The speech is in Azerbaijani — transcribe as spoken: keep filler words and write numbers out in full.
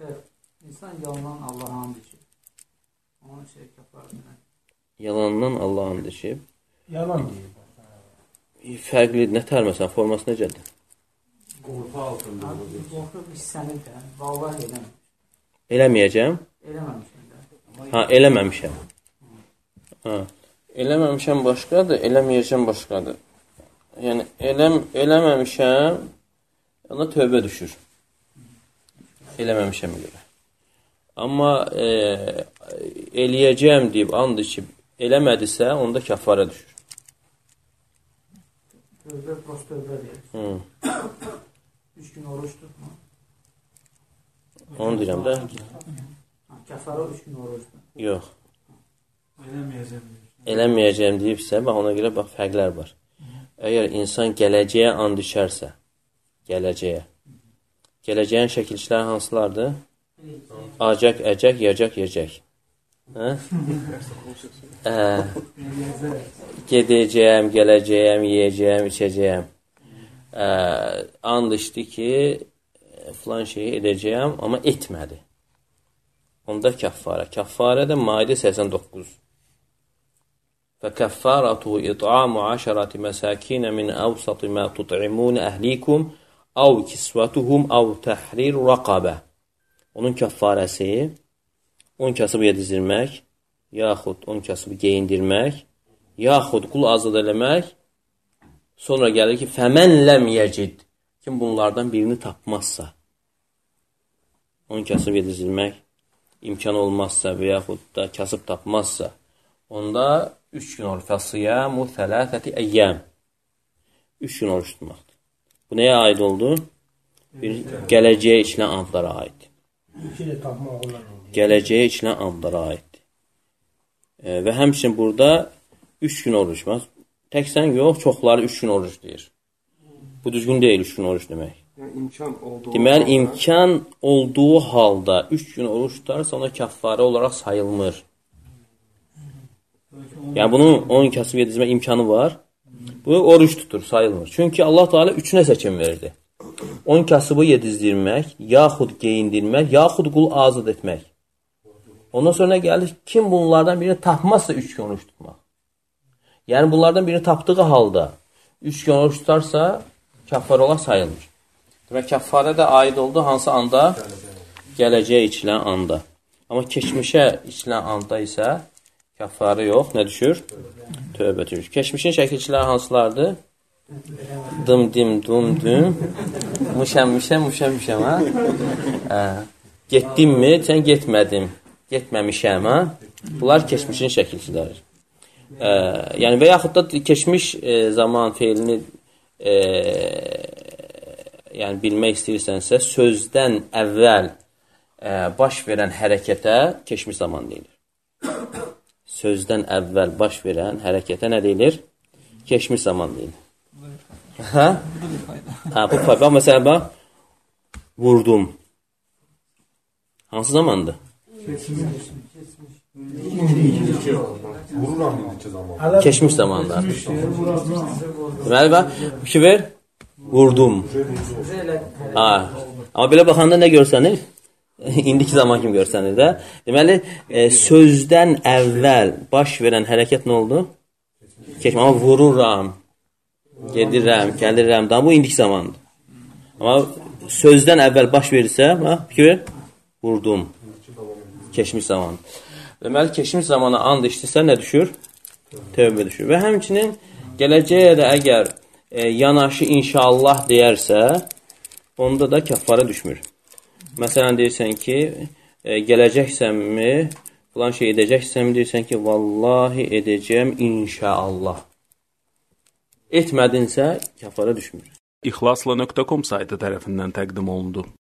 İnsan yalandan Allah'a and içib. Onun şey kəffarətinə. Yalandan Allah'a and içib. Yalan deyir. Fərqli, nə tər məsələn, forması necədir? Qorxu altında. Qorxu hissənir də, vallahi eləməm. Eləməyəcəm? Eləməmişəm də. Ha, eləməmişəm. Ha, eləməmişəm başqadır, eləməyəcəm başqadır. Yəni, eləm, eləməmişəm, ona tövbə düşür. Eləməmişəm görə. Amma e, eləyəcəm deyib, and içib, eləmədisə, onda kəffarə düşür. Tövbə, prost tövbə deyir. Üç gün oruç tutma. Onu deyirəm də. Kəffarə üç gün oruçdur. Yox. Eləməyəcəm. Eləməyəcəm deyibsə, bax, ona görə bax, fərqlər var. Əgər insan gələcəyə and içərsə, gələcəyə, gələcəyin şəkilçiləri hansılardır? Acək, əcək, yəcək, yecək. Hə? Ə, gedəcəyəm, gələcəyəm, yiyəcəyəm, içəcəyəm. Ə, and içdi ki, filan şeyi edəcəyəm, amma etmədi. Onda kəffarə. Kəffarə də Maidə səksən doqquz. فَكَفَّارَةُ إِطْعَامُ عَشَرَةِ مَسَاكِينَ مِنْ أَوْسَطِ مَا تُطْعِمُونَ أَهْلِيكُمْ أَوْ كِسْوَتُهُمْ أَوْ تَحْرِيرُ رَقَبَةٍ. Onun kəffarəsi on kasıbı yedizdirmək, yaxud on kasıbı geyindirmək, yaxud qul azad eləmək. Sonra gəlir ki, فَمَنْ لَمْ يَجِدْ. Kim bunlardan birini tapmazsa, on kasıb yedizdirmək imkan olmazsa və yaxud da kasıb tapmazsa, onda üç gün oruç. Fəsiyamu thələthəti əyyəm. Üç gün oruç tutmaqdır. Bu nəyə aid oldu? Bir gələcəyə içilən andlara aid. Gələcəyə içilən andlara aiddir. E, və həmçinin burada üç gün oruç. Təksən yox, çoxları üç gün oruç deyir. Bu düzgün deyil üç gün oruç demək. Yəni, imkan olduğu Deməli, halda... imkan olduğu halda üç gün oruç tutarsa ona kəffarə olaraq sayılmır. Yəni, bunun on kasıb yedizmə imkanı var. Bu, oruç tutur, sayılmır. Çünki Allah Teala üçünə seçim verirdi. on kasıbı yedizdirmək, yaxud geyindirmək, yaxud qul azad etmək. Ondan sonra gəlir, kim bunlardan birini tapmazsa üç gün oruç tutmaq. Yəni, bunlardan birini tapdığı halda üç gün oruç tutarsa, kəffarə olaraq sayılmır. Demək, kəffarə də aid oldu hansı anda? Gələcəyə içilən anda. Amma keçmişə içilən anda isə kəffarə yox, nə düşür? Tövbə düşür. Keçmişin şəkilçiləri hansılardır? Dım, dim, dum, düm. Müşəm, müşəm, müşəm, müşəm, ha? Ə, getdim mi? Sən getmədim. Getməmişəm, ha? Bunlar keçmişin şəkilçiləri. Ə, yəni, və yaxud da keçmiş e, zaman feilini e, yəni, bilmək istəyirsənsə, sözdən əvvəl e, baş verən hərəkətə keçmiş zaman deyilir. Sözdən əvvəl baş verən hərəkətə nə deyilir? Keçmiş zaman deyilir. Hə? Hə, bu fayda. Məsələn, bax, vurdum. Hansı zamandır? Vururam indiki zaman. Keçmiş zamanda. Deməli, bax, fikir ver. Vurdum. Ha. Amma belə baxanda nə görsənir? İndiki zaman kimi görsənir də. Deməli, e, sözdən əvvəl baş verən hərəkət nə oldu? Keçmə, amma vururam, gedirəm, gəlirəm, daha bu indiki zamandır. Amma sözdən əvvəl baş verirsə, bax, fikir ver, vurdum. Keçmiş zamandır. Deməli, keçmiş zamana and içdirsə nə düşür? Tövbə düşür. Və həmçinin gələcəyə də əgər e, yanaşı inşallah deyərsə, onda da kəffarə düşmür. Məsələn, deyirsən ki, e, gələcəksənmi, filan şey edəcəksənmi, deyirsən ki, vallahi edəcəm inşallah. Etmədinsə, kəffarə düşmür. İxlasla nöqtə com saytı tərəfindən təqdim olundu.